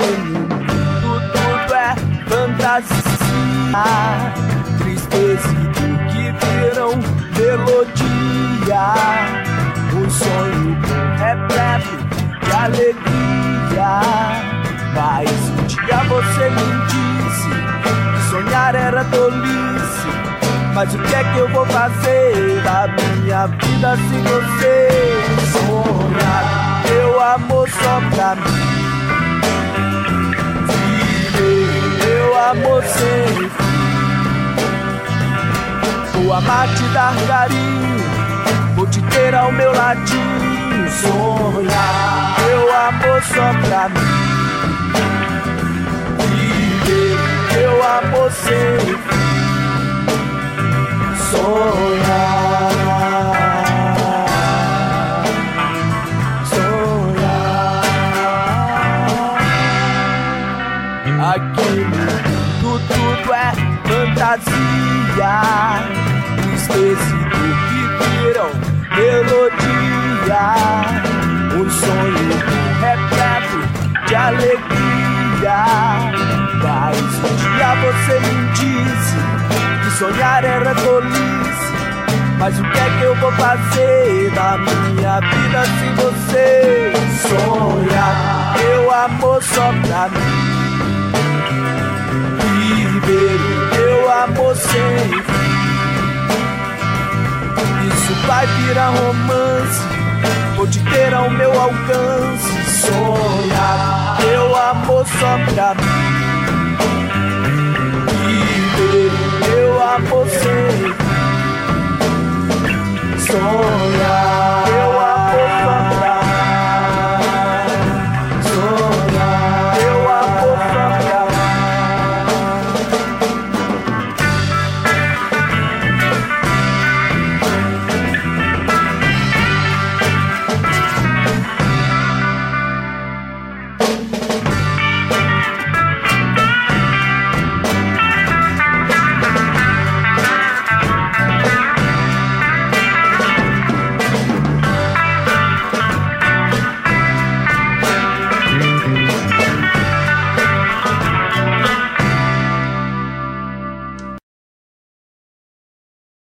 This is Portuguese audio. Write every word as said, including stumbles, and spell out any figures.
no mundo tudo é fantasia, tristeza e dor que viram melodia, um sonho repleto de alegria. Mas um dia você me disse que sonhar era tolice. Mas o que é que eu vou fazer da minha vida sem você? Sonhar meu amor só pra mim, viver meu amor sem fim. Vou amar, te dar carinho, vou te ter ao meu ladinho. Sonhar meu amor só pra mim, viver meu amor sem fim. Sonhar, sonhar. Aqui tudo, tudo é fantasia, tristeza e dor que viram melodia, um sonho repleto de alegria. Mas um dia você me disse que sonhar era tolice. Mas o que é que eu vou fazer da minha vida sem você? Sonhar meu amor só pra mim, viver meu amor sem fim. Isso vai virar romance, vou te ter ao meu alcance. Sonhar meu amor só pra mim, viver meu amor sem fim. Sonhar.